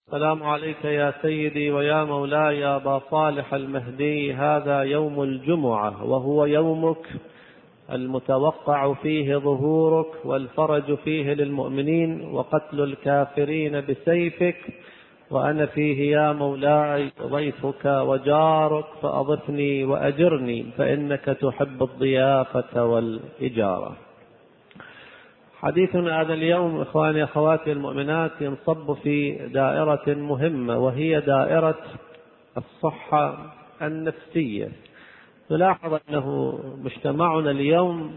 السلام عليك يا سيدي ويا مولاي يا أبا صالح المهدي. هذا يوم الجمعة وهو يومك المتوقع فيه ظهورك والفرج فيه للمؤمنين وقتل الكافرين بسيفك، وأنا فيه يا مولاي ضيفك وجارك، فأضفني وأجرني فإنك تحب الضيافة والإجارة. حديثنا هذا اليوم إخواني أخواتي المؤمنات ينصب في دائرة مهمة، وهي دائرة الصحة النفسية. نلاحظ أنه مجتمعنا اليوم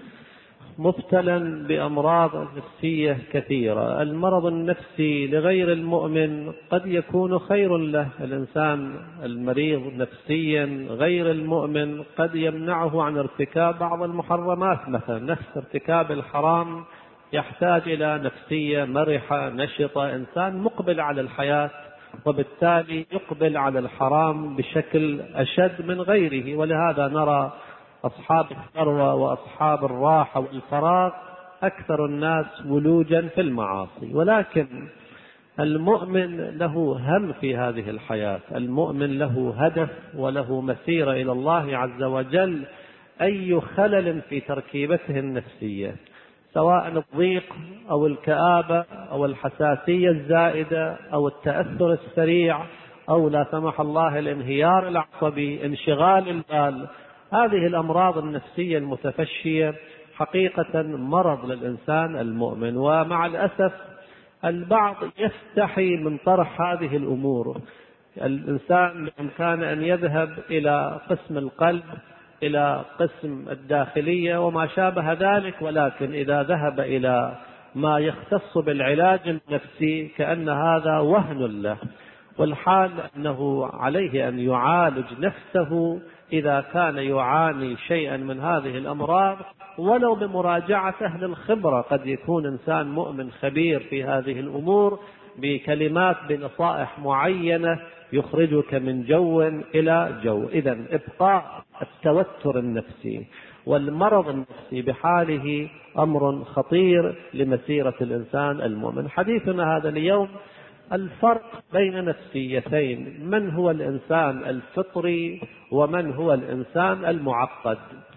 مبتلا بأمراض نفسية كثيرة. المرض النفسي لغير المؤمن قد يكون خير له، الإنسان المريض نفسيا غير المؤمن قد يمنعه عن ارتكاب بعض المحرمات، مثلا نفس ارتكاب الحرام يحتاج إلى نفسية مرحة نشطة، إنسان مقبل على الحياة، وبالتالي يقبل على الحرام بشكل أشد من غيره. ولهذا نرى أصحاب الثروة وأصحاب الراحة والفراغ أكثر الناس ولوجا في المعاصي. ولكن المؤمن له هم في هذه الحياة، المؤمن له هدف وله مسيرة إلى الله عز وجل. أي خلل في تركيبته النفسية، سواء الضيق أو الكآبة أو الحساسية الزائدة أو التأثر السريع أو لا سمح الله الانهيار العصبي، انشغال البال، هذه الأمراض النفسية المتفشية حقيقة مرض للإنسان المؤمن. ومع الأسف البعض يستحي من طرح هذه الأمور. الإنسان بإمكانه أن يذهب إلى قسم القلب، إلى قسم الداخلية وما شابه ذلك، ولكن إذا ذهب إلى ما يختص بالعلاج النفسي كأن هذا وهن له، والحال أنه عليه أن يعالج نفسه إذا كان يعاني شيئا من هذه الأمراض، ولو بمراجعة أهل الخبرة. قد يكون إنسان مؤمن خبير في هذه الأمور بكلمات بنصائح معينة يخرجك من جو إلى جو. إذن إبقاء التوتر النفسي والمرض النفسي بحاله أمر خطير لمسيرة الإنسان المؤمن. حديثنا هذا اليوم الفرق بين نفسيتين، من هو الإنسان الفطري ومن هو الإنسان المعقد.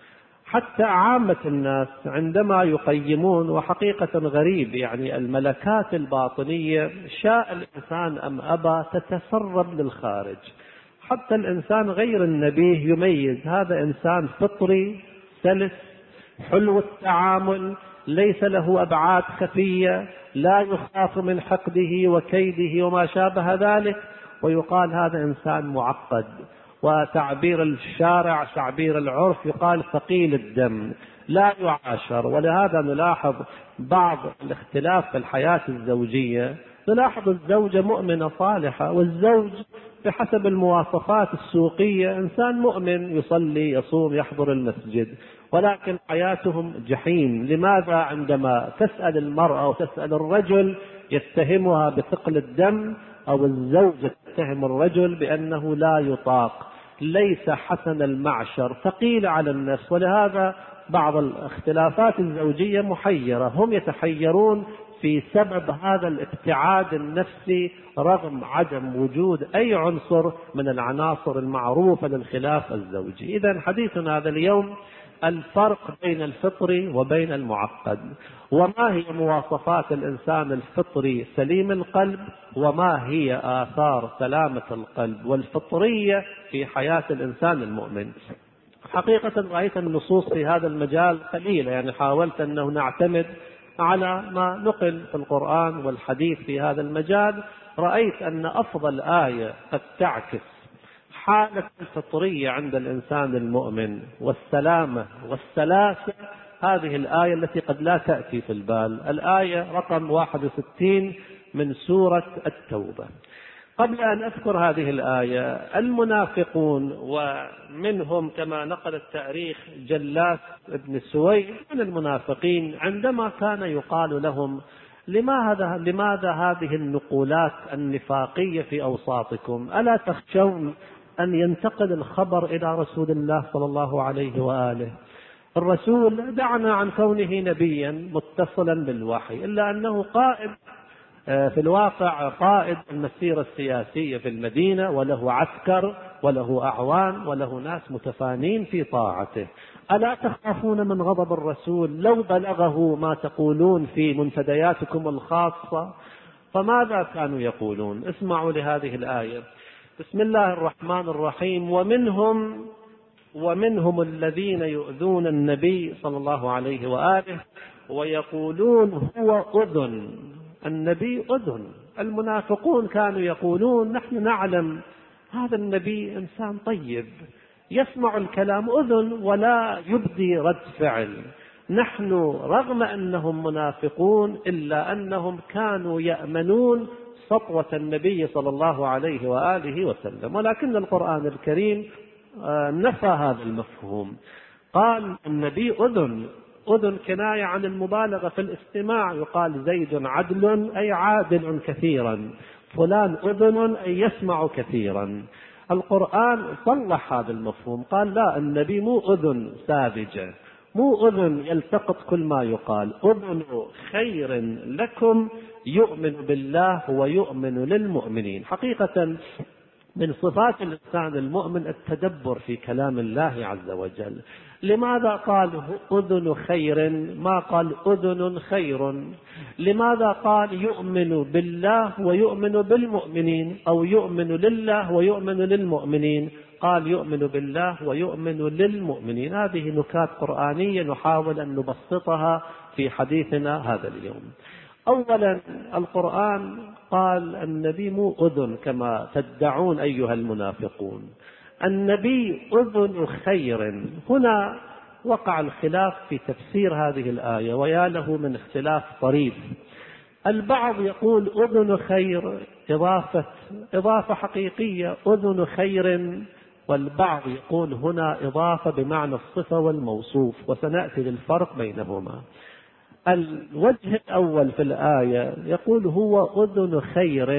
حتى عامة الناس عندما يقيمون، وحقيقة غريب يعني الملكات الباطنية شاء الإنسان أم أبى تتسرب للخارج. حتى الإنسان غير النبيه يميز هذا إنسان فطري سلس حلو التعامل، ليس له أبعاد خفية، لا يخاف من حقده وكيده وما شابه ذلك، ويقال هذا إنسان معقد. وتعبير الشارع تعبير العرف يقال ثقيل الدم لا يعاشر. ولهذا نلاحظ بعض الاختلاف في الحياة الزوجية، نلاحظ الزوجة مؤمنة صالحة والزوج بحسب المواصفات السوقية إنسان مؤمن يصلي يصوم يحضر المسجد، ولكن حياتهم جحيم. لماذا؟ عندما تسأل المرأة وتسأل الرجل يتهمها بثقل الدم، أو الزوجة تتهم الرجل بأنه لا يطاق، ليس حسن المعشر، ثقيل على النفس. ولهذا بعض الاختلافات الزوجية محيرة، هم يتحيرون في سبب هذا الابتعاد النفسي رغم عدم وجود أي عنصر من العناصر المعروفة للخلاف الزوجي. إذن حديثنا هذا اليوم الفرق بين الفطري وبين المعقد، وما هي مواصفات الإنسان الفطري سليم القلب، وما هي آثار سلامة القلب والفطرية في حياة الإنسان المؤمن. حقيقة رأيت النصوص في هذا المجال قليلة، يعني حاولت أنه نعتمد على ما نقل في القرآن والحديث في هذا المجال. رأيت أن أفضل آية قد تعكس حالة الفطرية عند الإنسان المؤمن والسلامة والسلاسة هذه الآية التي قد لا تأتي في البال، الآية رقم 61 من سورة التوبة. قبل أن أذكر هذه الآية، المنافقون ومنهم كما نقل التاريخ جلاس بن سويد من المنافقين، عندما كان يقال لهم لماذا هذه النقولات النفاقية في أوساطكم؟ ألا تخشون أن ينتقل الخبر إلى رسول الله صلى الله عليه وآله؟ الرسول دعنا عن كونه نبيا متصلا بالوحي، إلا أنه قائم في الواقع قائد المسيرة السياسية في المدينة، وله عسكر وله أعوان وله ناس متفانين في طاعته. ألا تخافون من غضب الرسول لو بلغه ما تقولون في منتدياتكم الخاصة؟ فماذا كانوا يقولون؟ اسمعوا لهذه الآية. بسم الله الرحمن الرحيم: ومنهم الذين يؤذون النبي صلى الله عليه وآله ويقولون هو أذن. النبي أذن. المنافقون كانوا يقولون نحن نعلم هذا النبي إنسان طيب يسمع الكلام أذن ولا يبدي رد فعل. نحن رغم أنهم منافقون إلا أنهم كانوا يأمنون سطوة النبي صلى الله عليه وآله وسلم. ولكن القرآن الكريم نفى هذا المفهوم، قال النبي أذن. أذن كناية عن المبالغة في الاستماع، يقال زيد عدل أي عادل كثيرا، فلان أذن أي يسمع كثيرا. القرآن صلح هذا المفهوم، قال لا، النبي مو أذن ساذجة، مو أذن يلتقط كل ما يقال، أذن خير لكم يؤمن بالله ويؤمن للمؤمنين. حقيقة من صفات الإنسان المؤمن التدبر في كلام الله عز وجل. لماذا قال أذن خير ما قال أذن خير؟ لماذا قال يؤمن بالله ويؤمن بالمؤمنين، أو يؤمن لله ويؤمن للمؤمنين؟ قال يؤمن بالله ويؤمن للمؤمنين. هذه نكات قرآنية نحاول أن نبسطها في حديثنا هذا اليوم. أولا القرآن قال النبي مو أذن كما تدعون أيها المنافقون، النبي أذن خير. هنا وقع الخلاف في تفسير هذه الآية، ويا له من اختلاف طريف. البعض يقول أذن خير إضافة حقيقية، أذن خير، والبعض يقول هنا إضافة بمعنى الصفة والموصوف، وسنأتي للفرق بينهما. الوجه الأول في الآية يقول هو أذن خير.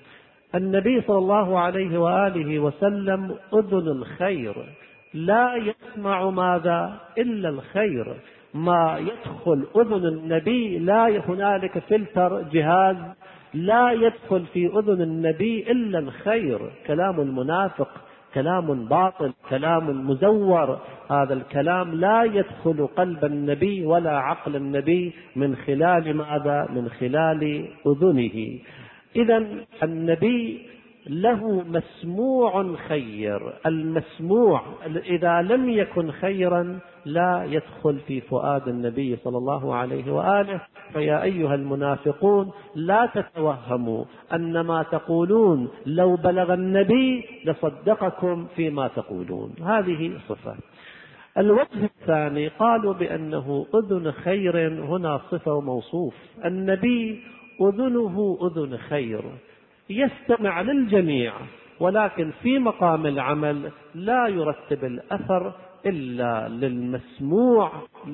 النبي صلى الله عليه وآله وسلم أذن الخير، لا يسمع ماذا إلا الخير. ما يدخل أذن النبي لا هنالك فلتر جهاز، لا يدخل في أذن النبي إلا الخير. كلام المنافق كلام باطل، كلام مزور، هذا الكلام لا يدخل قلب النبي ولا عقل النبي من خلال ماذا؟ من خلال أذنه. إذن النبي له مسموع خير، المسموع إذا لم يكن خيرا لا يدخل في فؤاد النبي صلى الله عليه وآله. فيا أيها المنافقون لا تتوهموا أن ما تقولون لو بلغ النبي لصدقكم فيما تقولون، هذه صفة. الوجه الثاني قالوا بأنه أذن خير، هنا صفة وموصوف. النبي أذنه أذن خير، يستمع للجميع، ولكن في مقام العمل لا يرتب الأثر إلا للمسموع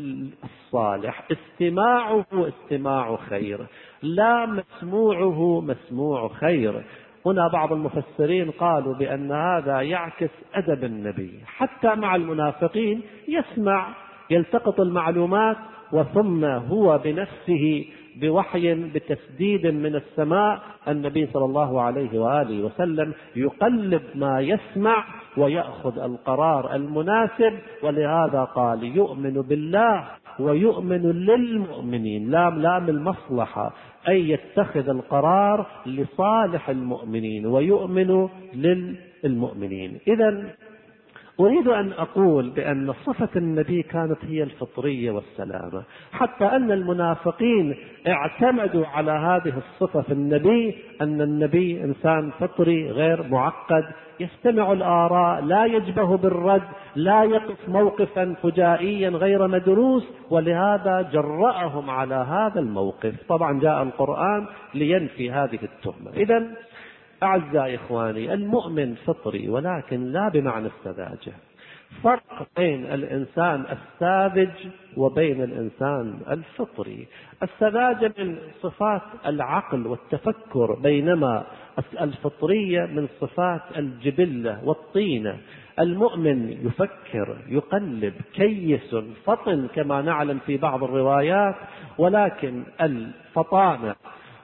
الصالح. استماعه استماع خير، لا مسموعه مسموع خير. هنا بعض المفسرين قالوا بأن هذا يعكس أدب النبي، حتى مع المنافقين يسمع، يلتقط المعلومات، وثم هو بنفسه بوحي بتسديد من السماء النبي صلى الله عليه وآله وسلم يقلب ما يسمع ويأخذ القرار المناسب. ولهذا قال يؤمن بالله ويؤمن للمؤمنين، لام المصلحة، أي يتخذ القرار لصالح المؤمنين ويؤمن للمؤمنين. إذن أريد أن أقول بأن صفة النبي كانت هي الفطرية والسلامة، حتى أن المنافقين اعتمدوا على هذه الصفة في النبي، أن النبي إنسان فطري غير معقد، يستمع الآراء، لا يجبه بالرد، لا يقف موقفا فجائيا غير مدروس، ولهذا جرأهم على هذا الموقف. طبعا جاء القرآن لينفي هذه التهمة. إذن أعزائي إخواني، المؤمن فطري ولكن لا بمعنى السذاجة. فرق بين الإنسان الساذج وبين الإنسان الفطري. السذاجة من صفات العقل والتفكر، بينما الفطرية من صفات الجبلة والطينة. المؤمن يفكر، يقلب، كيس، فطن كما نعلم في بعض الروايات، ولكن الفطانة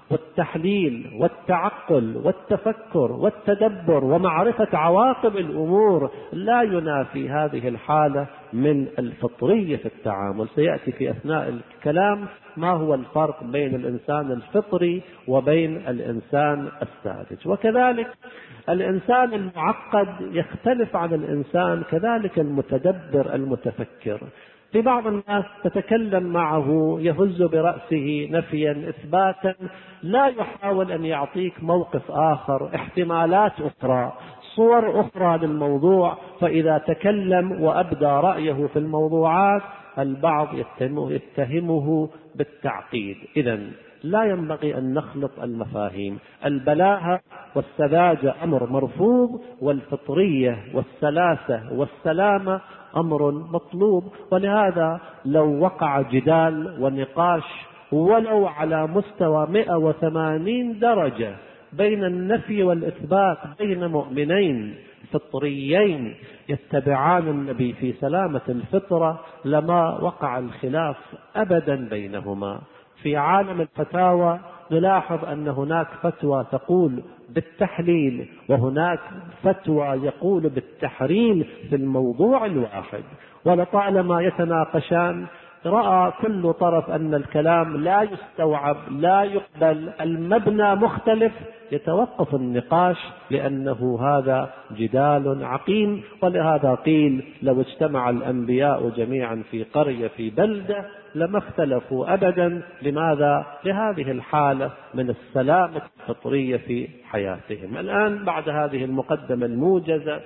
والتحليل والتعقل والتفكر والتدبر ومعرفة عواقب الأمور لا ينافي هذه الحالة من الفطرية في التعامل. سيأتي في أثناء الكلام ما هو الفرق بين الإنسان الفطري وبين الإنسان الساذج. وكذلك الإنسان المعقد يختلف عن الإنسان كذلك المتدبر المتفكر. في بعض الناس تتكلم معه يهز برأسه نفيا إثباتا، لا يحاول أن يعطيك موقف آخر، احتمالات أخرى، صور أخرى للموضوع. فإذا تكلم وأبدى رأيه في الموضوعات البعض يتهمه بالتعقيد. إذن لا ينبغي أن نخلط المفاهيم. البلاهة والسذاجة أمر مرفوض، والفطرية والسلاسة والسلامة أمر مطلوب. ولهذا لو وقع جدال ونقاش ولو على مستوى 180 درجة بين النفي والإثبات بين مؤمنين فطريين يتبعان النبي في سلامة الفطرة لما وقع الخلاف أبدا بينهما. في عالم الفتاوى نلاحظ أن هناك فتوى تقول بالتحليل وهناك فتوى يقول بالتحريم في الموضوع الواحد، ولطالما يتناقشان رأى كل طرف أن الكلام لا يستوعب لا يقبل، المبنى مختلف، يتوقف النقاش لأنه هذا جدال عقيم. ولهذا قيل لو اجتمع الأنبياء جميعا في قرية في بلدة لما اختلفوا أبدا. لماذا؟ لهذه الحالة من السلامة الفطرية في حياتهم. الآن بعد هذه المقدمة الموجزة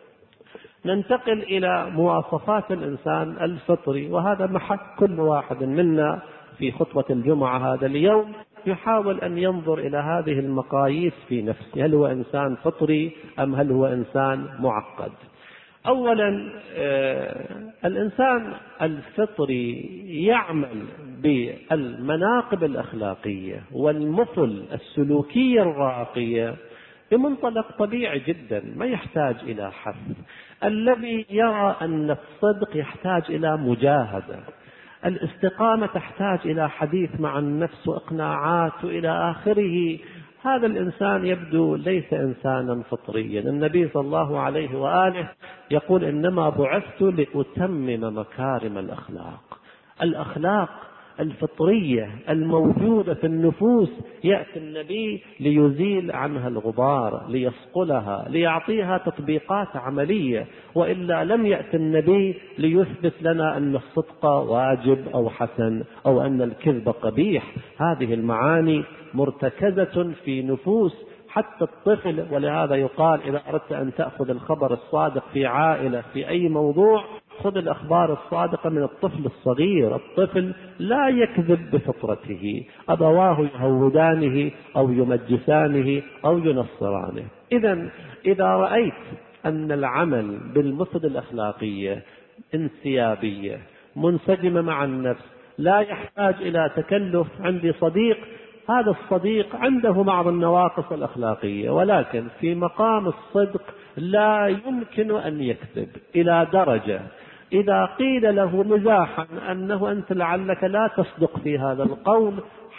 ننتقل إلى مواصفات الإنسان الفطري، وهذا محك كل واحد منا في خطبة الجمعة هذا اليوم يحاول أن ينظر إلى هذه المقاييس في نفسه، هل هو إنسان فطري أم هل هو إنسان معقد؟ أولا الإنسان الفطري يعمل بالمناقب الأخلاقية والمثل السلوكية الراقية بمنطلق طبيعي جدا، ما يحتاج إلى حث. الذي يرى أن الصدق يحتاج إلى مجاهدة، الاستقامة تحتاج إلى حديث مع النفس وإقناعات إلى آخره، هذا الإنسان يبدو ليس إنسانا فطريا. النبي صلى الله عليه وآله يقول إنما بعثت لأتمم مكارم الأخلاق. الأخلاق الفطرية الموجودة في النفوس يأتي النبي ليزيل عنها الغبار، ليصقلها، ليعطيها تطبيقات عملية، وإلا لم يأتي النبي ليثبت لنا أن الصدق واجب أو حسن أو أن الكذب قبيح. هذه المعاني مرتكزة في نفوس حتى الطفل. ولهذا يقال إذا أردت أن تأخذ الخبر الصادق في عائلة في أي موضوع خذ الأخبار الصادقة من الطفل الصغير. الطفل لا يكذب بفطرته، أبواه يهودانه أو يمجسانه أو ينصرانه. إذا رأيت أن العمل بالمثل الأخلاقية انسيابية منسجمة مع النفس لا يحتاج إلى تكلف، عندي صديق هذا الصديق عنده بعض النواقص الأخلاقية ولكن في مقام الصدق لا يمكن أن يكذب، إلى درجة إذا قيل له مزاحا أنه أنت لعلك لا تصدق في هذا القول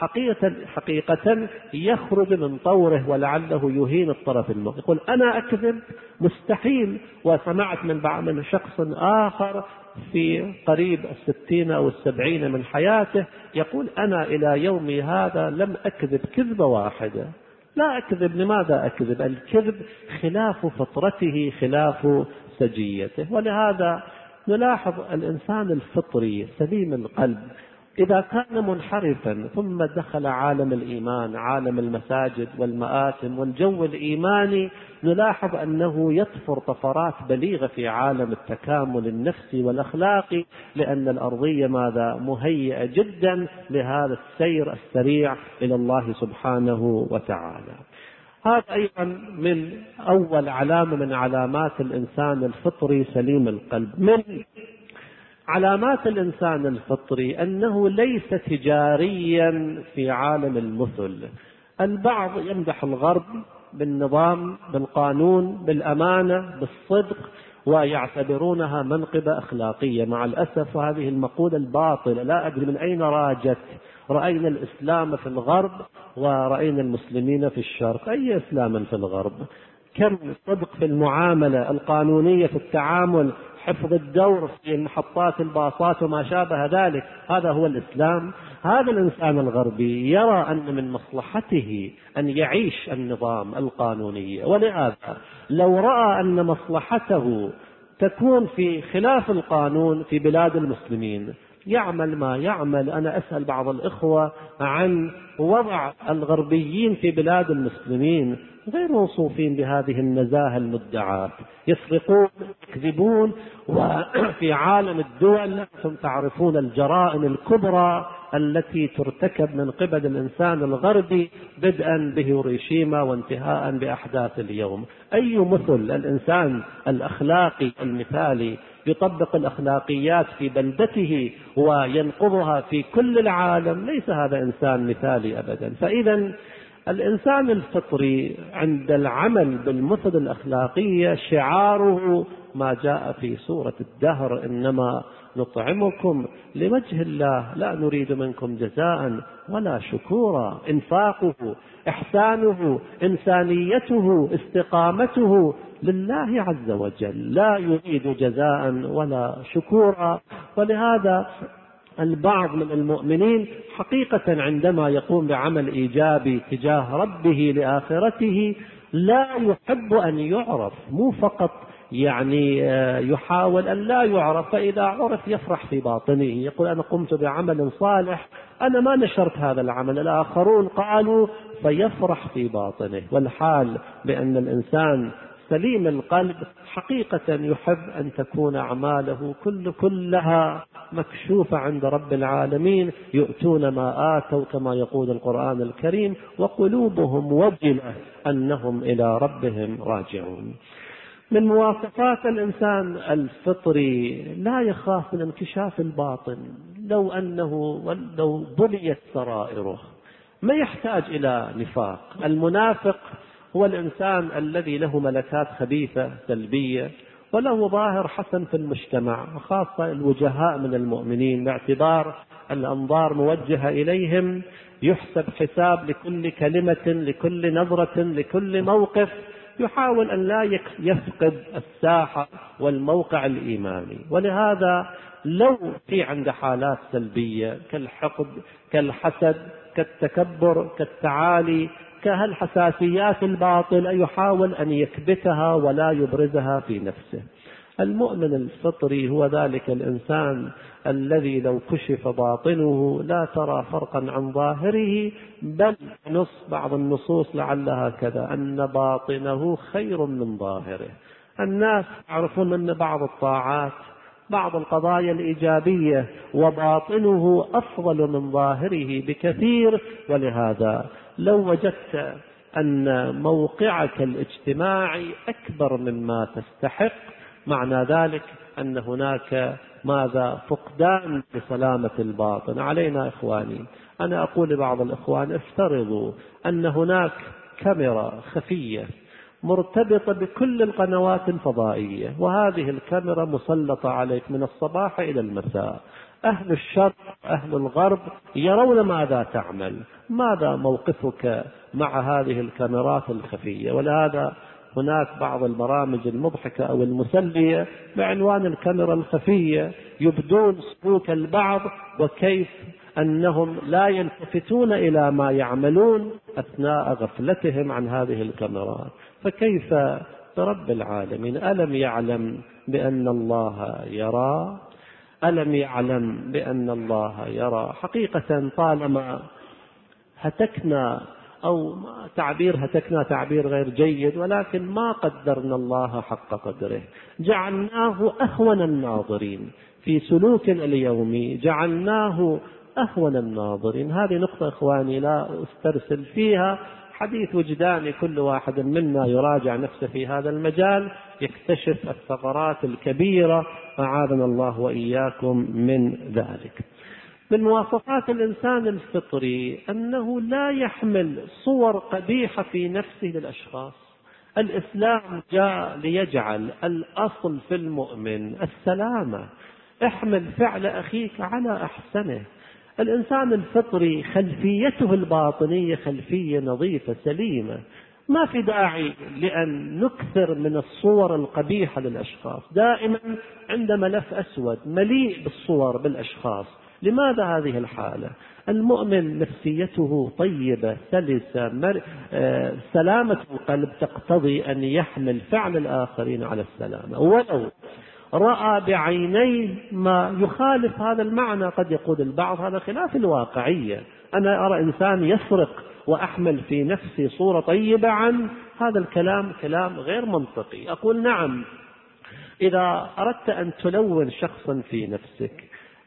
حقيقة يخرج من طوره ولعله يهين الطرف المخ، يقول أنا أكذب مستحيل. وسمعت من شخص آخر في قريب 60 أو 70 من حياته يقول أنا إلى يومي هذا لم أكذب كذبة واحدة. لا أكذب. لماذا أكذب؟ الكذب خلاف فطرته خلاف سجيته. ولهذا نلاحظ الإنسان الفطري سليم القلب إذا كان منحرفا ثم دخل عالم الإيمان، عالم المساجد والمآتم والجو الإيماني، نلاحظ أنه يطفر طفرات بليغة في عالم التكامل النفسي والأخلاقي، لأن الأرضية ماذا؟ مهيئة جدا لهذا السير السريع إلى الله سبحانه وتعالى. هذا أيضا من أول علامة من علامات الإنسان الفطري سليم القلب. من علامات الإنسان الفطري أنه ليس تجاريا في عالم المثل. البعض يمدح الغرب بالنظام، بالقانون، بالأمانة، بالصدق، ويعتبرونها منقبة أخلاقية. مع الأسف وهذه المقولة الباطلة لا أدري من أين راجت. رأينا الإسلام في الغرب ورأينا المسلمين في الشرق. أي إسلام في الغرب؟ كم صدق في المعاملة القانونية، في التعامل، حفظ الدور في محطات الباصات وما شابه ذلك. هذا هو الإسلام. هذا الإنسان الغربي يرى أن من مصلحته أن يعيش النظام القانوني، ولهذا لو رأى أن مصلحته تكون في خلاف القانون في بلاد المسلمين يعمل ما يعمل. أنا أسأل بعض الإخوة عن وضع الغربيين في بلاد المسلمين، غير موصوفين بهذه النزاهة المدعاة، يسرقون، يكذبون. وفي عالم الدول أنتم تعرفون الجرائم الكبرى التي ترتكب من قبل الإنسان الغربي، بدءا بهيروشيما وانتهاء بأحداث اليوم. أي مثل الإنسان الأخلاقي المثالي يطبق الأخلاقيات في بلدته وينقضها في كل العالم؟ ليس هذا إنسان مثالي أبدا. فإذا الإنسان الفطري عند العمل بالمثل الأخلاقية شعاره ما جاء في سورة الدهر: إنما نطعمكم لوجه الله لا نريد منكم جزاء ولا شكورا. إنفاقه، إحسانه، إنسانيته، استقامته لله عز وجل، لا يريد جزاء ولا شكورا. ولهذا البعض من المؤمنين حقيقة عندما يقوم بعمل إيجابي تجاه ربه لآخرته لا يحب أن يعرف، مو فقط يحاول أن لا يعرف، فإذا عرف يفرح في باطنه، يقول أنا قمت بعمل صالح، أنا ما نشرت هذا العمل، الآخرون قالوا، فيفرح في باطنه. والحال بأن الإنسان سليم القلب حقيقة يحب أن تكون أعماله كلها مكشوفة عند رب العالمين، يؤتون ما آتوا كما يقول القرآن الكريم وقلوبهم وجلة أنهم إلى ربهم راجعون. من مواصفات الإنسان الفطري لا يخاف من انكشاف الباطن. لو بليت سرائره ما يحتاج إلى نفاق. المنافق هو الإنسان الذي له ملكات خبيثة سلبية وله ظاهر حسن في المجتمع، وخاصة الوجهاء من المؤمنين باعتبار الأنظار موجهة إليهم، يحسب حساب لكل كلمة، لكل نظرة، لكل موقف، يحاول أن لا يفقد الساحة والموقع الإيماني. ولهذا لو في عند حالات سلبية كالحقد، كالحسد، كالتكبر، كالتعالي، كهالحساسيات الباطلة، يحاول أن يكبتها ولا يبرزها في نفسه. المؤمن الفطري هو ذلك الإنسان الذي لو كشف باطنه لا ترى فرقا عن ظاهره، بل بعض النصوص لعلها كذا أن باطنه خير من ظاهره. الناس يعرفون أن بعض الطاعات، بعض القضايا الإيجابية وباطنه أفضل من ظاهره بكثير. ولهذا لو وجدت أن موقعك الاجتماعي أكبر مما تستحق، معنى ذلك أن هناك فقدان لسلامة الباطن. علينا إخواني، أنا أقول لبعض الإخوان افترضوا أن هناك كاميرا خفية مرتبطة بكل القنوات الفضائية، وهذه الكاميرا مسلطة عليك من الصباح إلى المساء. أهل الشرق أهل الغرب يرون ماذا تعمل، ماذا موقفك مع هذه الكاميرات الخفية. ولهذا هناك بعض البرامج المضحكة أو المسلية بعنوان الكاميرا الخفية، يبدون سلوك البعض وكيف أنهم لا يلتفتون إلى ما يعملون أثناء غفلتهم عن هذه الكاميرات. فكيف برب العالمين؟ ألم يعلم بأن الله يرى؟ ألم يعلم بأن الله يرى؟ حقيقة طالما هتكنا، أو هتكنا تعبير غير جيد، ولكن ما قدرنا الله حق قدره، جعلناه أهون الناظرين في سلوكنا اليومي، جعلناه أهون الناظرين. هذه نقطة إخواني لا أسترسل فيها، حديث وجداني، كل واحد منا يراجع نفسه في هذا المجال يكتشف الثغرات الكبيرة، أعاذنا الله وإياكم من ذلك. من مواصفات الإنسان الفطري أنه لا يحمل صور قبيحة في نفسه للأشخاص. الإسلام جاء ليجعل الأصل في المؤمن السلامة. احمل فعل أخيك على أحسنه. الإنسان الفطري خلفيته الباطنية خلفية نظيفة سليمة، ما في داعي لأن نكثر من الصور القبيحة للأشخاص. دائما عند ملف أسود مليء بالصور بالأشخاص. لماذا هذه الحالة؟ المؤمن نفسيته طيبة سلسة، سلامة القلب تقتضي أن يحمل فعل الآخرين على السلامة، ولو رأى بعينيه ما يخالف هذا المعنى. قد يقول البعض هذا خلاف الواقعية، أنا أرى إنسان يسرق وأحمل في نفسي صورة طيبة عن هذا الكلام، كلام غير منطقي. أقول نعم، إذا أردت أن تلون شخصا في نفسك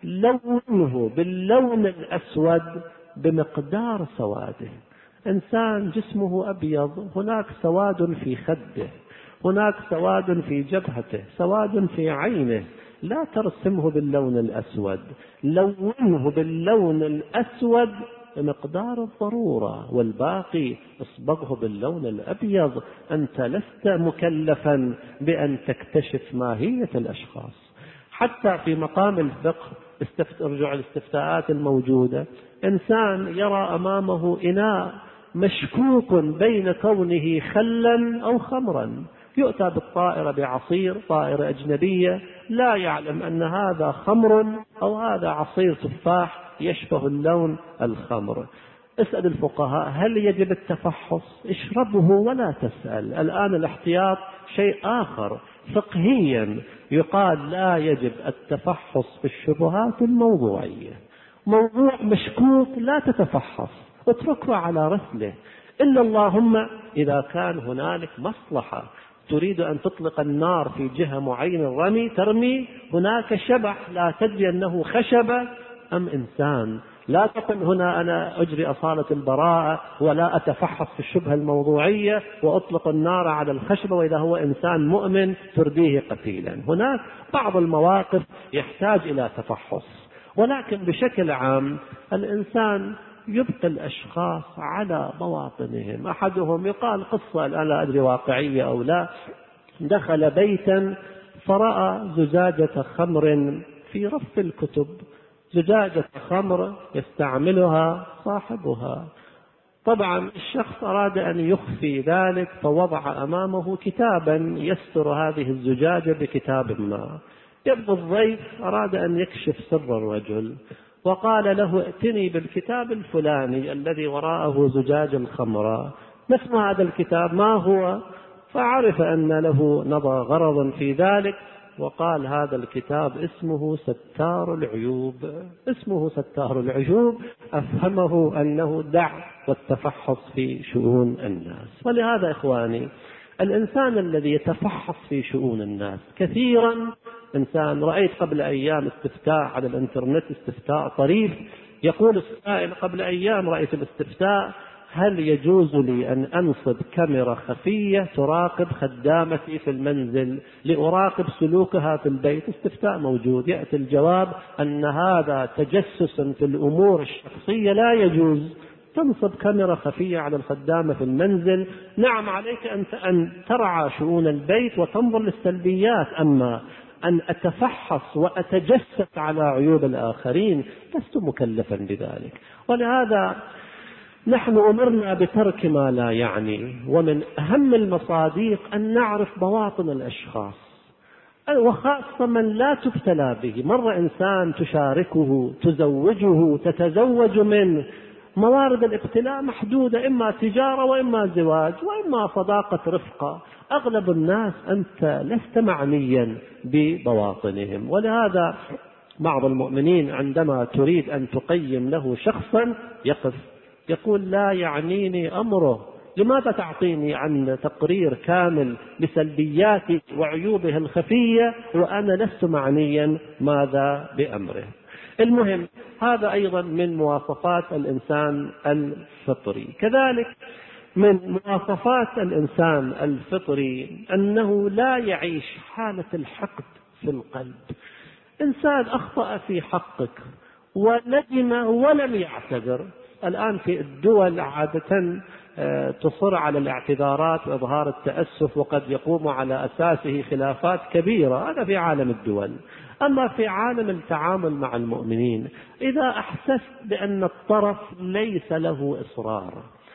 لونه باللون الأسود بمقدار سواده. إنسان جسمه أبيض، هناك سواد في خده، هناك سواد في جبهته، سواد في عينه، لا ترسمه باللون الأسود، لونه باللون الأسود بمقدار الضرورة، والباقي اصبغه باللون الأبيض. أنت لست مكلفا بأن تكتشف ماهية الأشخاص. حتى في مقام الفقه ارجع الاستفتاءات الموجودة، إنسان يرى أمامه إناء مشكوك بين كونه خلا أو خمرا، يؤتى بالطائرة بعصير، طائرة أجنبية، لا يعلم أن هذا خمر أو هذا عصير تفاح يشبه اللون الخمر. اسأل الفقهاء هل يجب التفحص؟ اشربه ولا تسأل. الآن الاحتياط شيء آخر. فقهيا يقال لا يجب التفحص في الشبهات الموضوعية. موضوع مشكوك لا تتفحص، اتركه على رسله، إلا اللهم إذا كان هنالك مصلحة، تريد أن تطلق النار في جهة معينة الرمي ترمي، هناك شبح لا تدري أنه خشبة أم إنسان، لا تقل هنا أنا أجري أصالة البراءة ولا أتفحص في الشبهة الموضوعية وأطلق النار على الخشبة، وإذا هو إنسان مؤمن ترديه قتيلا. هناك بعض المواقف يحتاج إلى تفحص، ولكن بشكل عام الإنسان يبقي الأشخاص على مواطنهم. أحدهم يقال قصة الآن لا أدري واقعية أو لا، دخل بيتا فرأى زجاجة خمر في رف الكتب، زجاجة خمر يستعملها صاحبها. طبعا الشخص أراد أن يخفي ذلك فوضع أمامه كتابا يستر هذه الزجاجة بكتاب ما. يبدو الضيف أراد أن يكشف سر الرجل وقال له ائتني بالكتاب الفلاني الذي وراءه زجاج الخمر، ما اسم هذا الكتاب ما هو؟ فعرف أن له نضى غرض في ذلك وقال هذا الكتاب اسمه ستار العيوب. اسمه ستار العيوب أفهمه أنه دع والتفحص في شؤون الناس. ولهذا إخواني الإنسان الذي يتفحص في شؤون الناس كثيرا، إنسان رأيت قبل أيام استفتاء على الإنترنت، استفتاء طريف، يقول السائل قبل أيام رأيت الاستفتاء هل يجوز لي أن أنصب كاميرا خفية تراقب خدامتي في المنزل لأراقب سلوكها في البيت؟ استفتاء موجود، يأتي الجواب أن هذا تجسس في الأمور الشخصية، لا يجوز تنصب كاميرا خفية على الخدامة في المنزل. نعم عليك أن ترعى شؤون البيت وتنظر للسلبيات، أما أن أتفحص وأتجسس على عيوب الآخرين لست مكلفا بذلك. ولهذا نحن أمرنا بترك ما لا يعني، ومن أهم المصادق أن نعرف بواطن الأشخاص، وخاصة من لا تبتلى به. مرة إنسان تشاركه، تزوجه، تتزوج منه، موارد الابتلاء محدودة، إما تجارة وإما زواج وإما صداقة رفقة. أغلب الناس أنت لست معنيا ببواطنهم. ولهذا بعض المؤمنين عندما تريد أن تقيم له شخصا يقف يقول لا يعنيني أمره، لماذا تعطيني عن تقرير كامل بسلبياته وعيوبه الخفية وأنا لست معنيا ماذا بأمره؟ المهم هذا أيضا من مواصفات الإنسان الفطري. كذلك من مواصفات الإنسان الفطري أنه لا يعيش حالة الحقد في القلب. إنسان أخطأ في حقك وندم ولم يعتذر. الآن في الدول عادة تصر على الاعتذارات وإظهار التأسف، وقد يقوم على أساسه خلافات كبيرة. هذا في عالم الدول. أما في عالم التعامل مع المؤمنين، إذا أحسست بأن الطرف ليس له إصرار،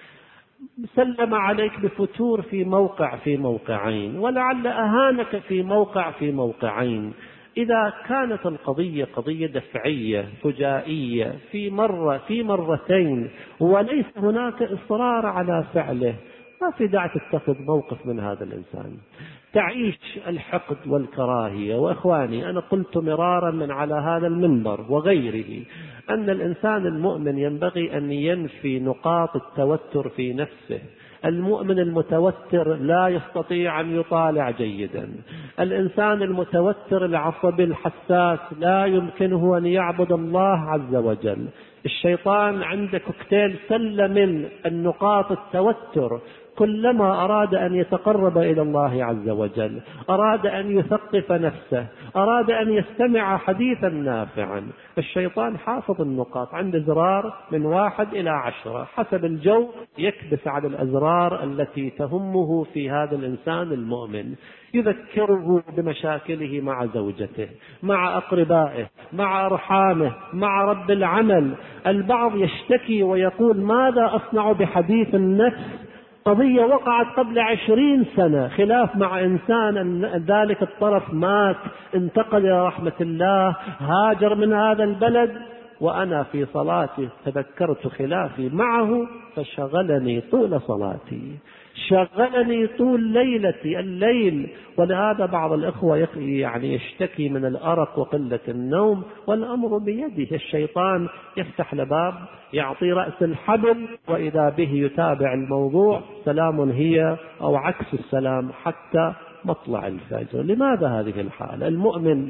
سلم عليك بفتور في موقع في موقعين، ولعل أهانك في موقعين، إذا كانت القضية قضية دفعية فجائية في مرتين وليس هناك إصرار على فعله، ما في داعي تتخذ موقف من هذا الإنسان. تعيش الحقد والكراهية. وإخواني، أنا قلت مرارا من على هذا المنبر وغيره أن الإنسان المؤمن ينبغي أن ينفي نقاط التوتر في نفسه. المؤمن المتوتر لا يستطيع أن يطالع جيدا. الإنسان المتوتر العصبي الحساس لا يمكنه أن يعبد الله عز وجل. الشيطان عنده كوكتيل سلة من النقاط التوتر، كلما أراد أن يتقرب إلى الله عز وجل، أراد أن يثقف نفسه، أراد أن يستمع حديثا نافعا، الشيطان حافظ النقاط، عنده زرار من 1 إلى 10 حسب الجو، يكبس على الأزرار التي تهمه في هذا الإنسان المؤمن. يذكره بمشاكله مع زوجته، مع أقربائه، مع أرحامه، مع رب العمل. البعض يشتكي ويقول: ماذا أصنع بحديث النفس؟ قضية وقعت قبل 20 سنة، خلاف مع إنسان، ذلك الطرف مات، انتقل إلى رحمة الله، هاجر من هذا البلد، وأنا في صلاتي تذكرت خلافي معه فشغلني طول صلاتي، شغلني طول ليلتي الليل. ولهذا بعض الإخوة يشتكي من الأرق وقلة النوم، والأمر بيده. الشيطان يفتح الباب، يعطي رأس الحبل، وإذا به يتابع الموضوع، سلام هي أو عكس السلام حتى مطلع الفجر. لماذا هذه الحالة؟ المؤمن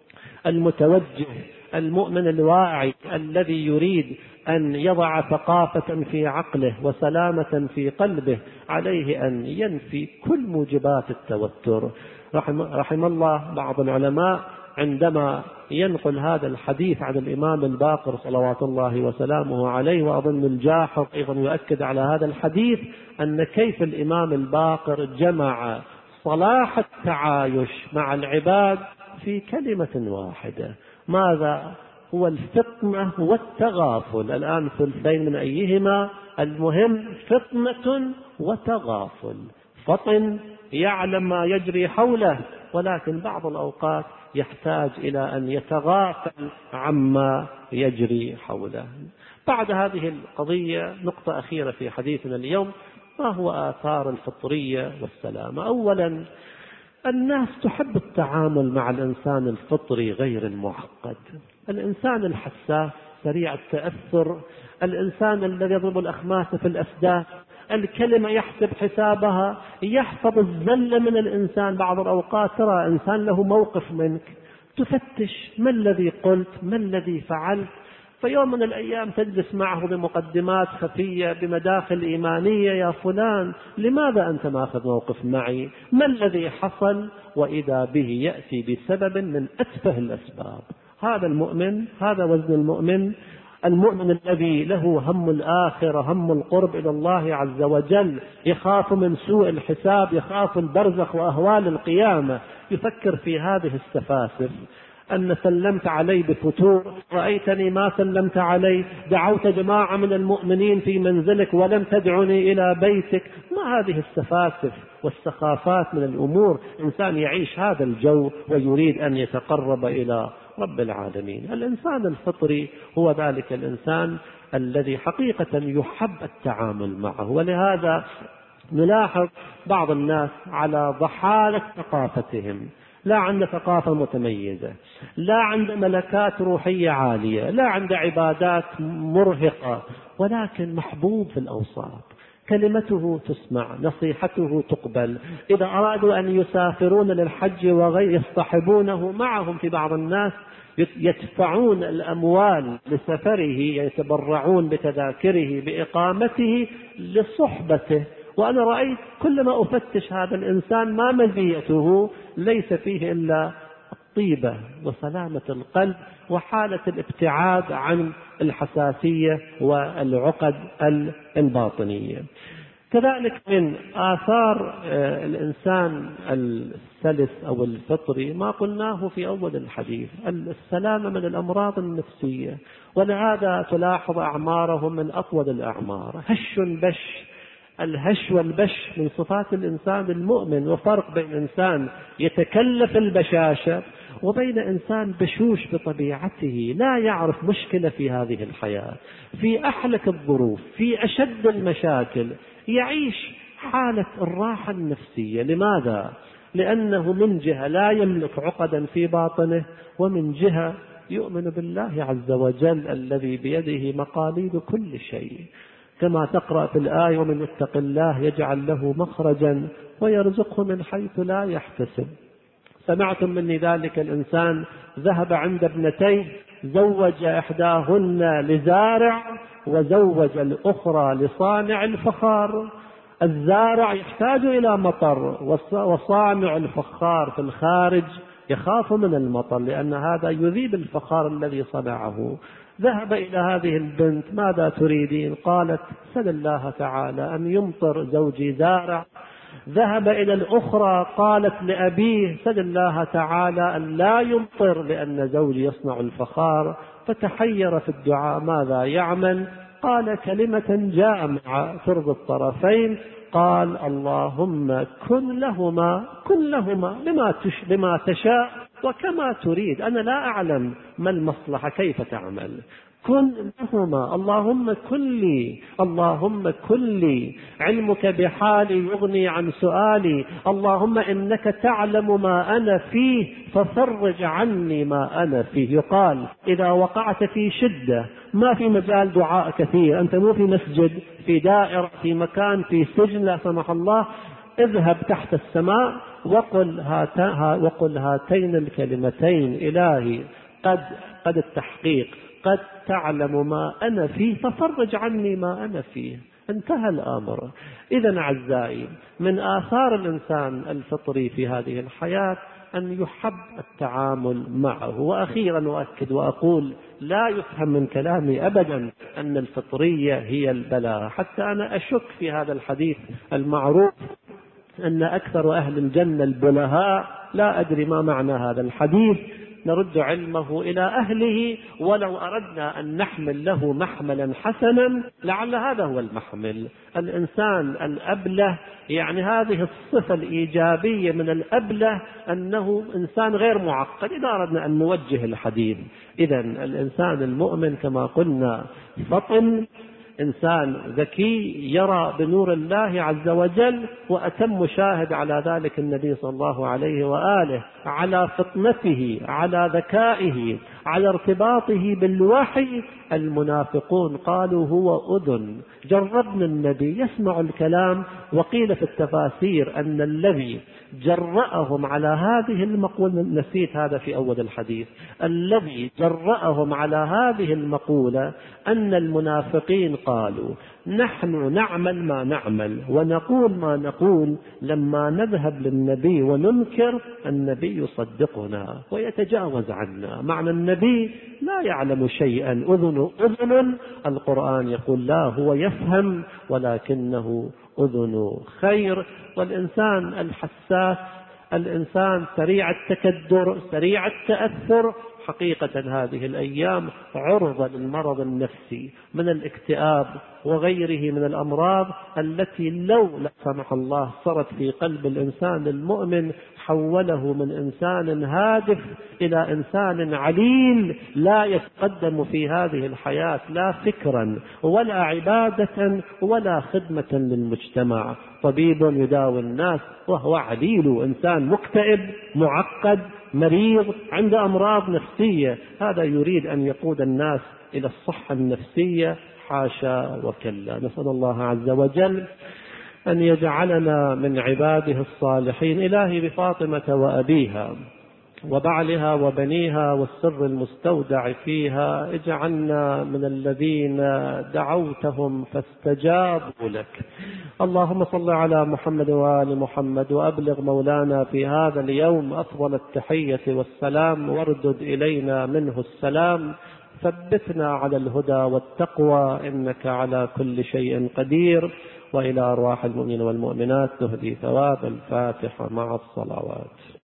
المتوجه، المؤمن الواعي الذي يريد أن يضع ثقافة في عقله وسلامة في قلبه، عليه أن ينفي كل موجبات التوتر. رحم الله بعض العلماء عندما ينقل هذا الحديث عن الإمام الباقر صلوات الله وسلامه عليه، وأظن الجاحظ أيضا يؤكد على هذا الحديث، أن كيف الإمام الباقر جمع صلاح التعايش مع العباد في كلمة واحدة. ماذا هو الفطنة والتغافل؟ الآن ثلثين من أيهما؟ المهم فطنة وتغافل. فطن يعلم ما يجري حوله، ولكن بعض الأوقات يحتاج إلى أن يتغافل عما يجري حوله. بعد هذه القضية نقطة أخيرة في حديثنا اليوم: ما هو آثار الفطرية والسلامة؟ أولا، الناس تحب التعامل مع الإنسان الفطري غير المعقد، الإنسان الحساس سريع التأثر، الإنسان الذي يضرب الأخماس في الأسداس، الكلمة يحسب حسابها، يحفظ الزل من الإنسان. بعض الأوقات ترى إنسان له موقف منك، تفتش ما الذي قلت، ما الذي فعلت، فيوم من الأيام تجلس معه بمقدمات خفية بمداخل إيمانية: يا فلان، لماذا أنت ماخذ موقف معي؟ ما الذي حصل؟ وإذا به يأتي بسبب من أتفه الأسباب. هذا المؤمن، هذا وزن المؤمن. المؤمن الذي له هم الآخرة، هم القرب إلى الله عز وجل، يخاف من سوء الحساب، يخاف البرزخ وأهوال القيامة، يفكر في هذه السفاسف: أن سلمت علي بفتور، رأيتني ما سلمت علي، دعوت جماعة من المؤمنين في منزلك ولم تدعني إلى بيتك. ما هذه السفاسف والسخافات من الأمور؟ إنسان يعيش هذا الجو ويريد أن يتقرب إلى رب العالمين. الإنسان الفطري هو ذلك الإنسان الذي حقيقة يحب التعامل معه. ولهذا نلاحظ بعض الناس على ضحالة ثقافتهم، لا عنده ثقافة متميزة، لا عنده ملكات روحية عالية، لا عنده عبادات مرهقة، ولكن محبوب في الأوساط، كلمته تسمع، نصيحته تقبل. إذا أرادوا أن يسافرون للحج وغير يصطحبونه معهم. في بعض الناس يدفعون الأموال لسفره، يتبرعون بتذاكره بإقامته لصحبته. وأنا رأيت كلما أفتش هذا الإنسان ما مزيته، ليس فيه إلا الطيبة وسلامة القلب وحالة الابتعاد عن الحساسية والعقد الباطنية. كذلك من آثار الإنسان السلس أو الفطري ما قلناه في أول الحديث، السلامة من الأمراض النفسية، ولهذا تلاحظ أعمارهم من أطول الأعمار. هش بش، الهش والبش من صفات الإنسان المؤمن، وفرق بين إنسان يتكلف البشاشة وبين إنسان بشوش بطبيعته لا يعرف مشكلة في هذه الحياة، في أحلك الظروف، في أشد المشاكل يعيش حالة الراحة النفسية. لماذا؟ لأنه من جهة لا يملك عقدا في باطنه، ومن جهة يؤمن بالله عز وجل الذي بيده مقاليد كل شيء، كما تقرأ في الآية: ومن يتق الله يجعل له مخرجا ويرزقه من حيث لا يحتسب. سمعتم مني ذلك الإنسان ذهب عند ابنتيه، زوج إحداهن لزارع وزوج الأخرى لصانع الفخار. الزارع يحتاج إلى مطر، وصانع الفخار في الخارج يخاف من المطر لأن هذا يذيب الفخار الذي صنعه. ذهب إلى هذه البنت: ماذا تريدين؟ قالت: سل الله تعالى أن يمطر زوجي زارع. ذهب إلى الأخرى قالت لأبيه: سل الله تعالى أن لا يمطر لأن زوجي يصنع الفخار. فتحير في الدعاء ماذا يعمل؟ قال كلمة جاء مع ترضي الطرفين، قال: اللهم كن لهما لما تشاء وكما تريد، أنا لا أعلم ما المصلحة كيف تعمل، كن لهما، اللهم كن لي، علمك بحالي يغني عن سؤالي، اللهم إنك تعلم ما أنا فيه ففرج عني ما أنا فيه. يقال إذا وقعت في شدة ما في مجال دعاء كثير، أنت مو في مسجد، في دائرة، في مكان، في سجن لا سمح الله، اذهب تحت السماء وقل هاتين الكلمتين: إلهي قد التحقيق، قد تعلم ما أنا فيه ففرج عني ما أنا فيه. انتهى الأمر. إذن أعزائي، من آثار الإنسان الفطري في هذه الحياة أن يحب التعامل معه. وأخيرا أؤكد وأقول: لا يفهم من كلامي أبدا أن الفطرية هي البلاء. حتى أنا أشك في هذا الحديث المعروف أن أكثر أهل الجنة البلهاء. لا أدري ما معنى هذا الحديث، نرد علمه إلى أهله، ولو أردنا أن نحمل له محملا حسنا لعل هذا هو المحمل. الإنسان الأبله، يعني هذه الصفة الإيجابية من الأبله أنه إنسان غير معقد إذا أردنا أن نوجه الحديث. إذن الإنسان المؤمن كما قلنا فطن، إنسان ذكي يرى بنور الله عز وجل، وأتم شاهد على ذلك النبي صلى الله عليه وآله، على فطنته، على ذكائه، على ارتباطه بالوحي. المنافقون قالوا هو أذن، جربنا النبي يسمع الكلام. وقيل في التفاسير أن الذي جرأهم على هذه المقولة، نسيت هذا في أول الحديث، الذي جرأهم على هذه المقولة أن المنافقين قالوا: نحن نعمل ما نعمل ونقول ما نقول، لما نذهب للنبي وننكر النبي يصدقنا ويتجاوز عنا. معنى النبي لا يعلم شيئا، أذن القرآن يقول لا، هو يفهم ولكنه أذن خير. والإنسان الحساس، الإنسان سريع التكدر، سريع التأثر، حقيقة هذه الأيام عرضة للمرض النفسي من الاكتئاب وغيره من الأمراض التي لو لا سمح الله صارت في قلب الإنسان المؤمن حوله من إنسان هادف إلى إنسان عليل لا يتقدم في هذه الحياة لا فكرا ولا عبادة ولا خدمة للمجتمع. طبيب يداوي الناس وهو عليل، إنسان مكتئب معقد مريض عنده أمراض نفسية، هذا يريد أن يقود الناس إلى الصحة النفسية. حاشا وكلا. نسأل الله عز وجل أن يجعلنا من عباده الصالحين. إلهي بفاطمة وأبيها وبعلها وبنيها والسر المستودع فيها، اجعلنا من الذين دعوتهم فاستجابوا لك. اللهم صل على محمد وآل محمد، وأبلغ مولانا في هذا اليوم أفضل التحية والسلام، واردد إلينا منه السلام. ثبتنا على الهدى والتقوى، إنك على كل شيء قدير. وإلى أرواح المؤمنين والمؤمنات تهدي ثواب الفاتحة مع الصلوات.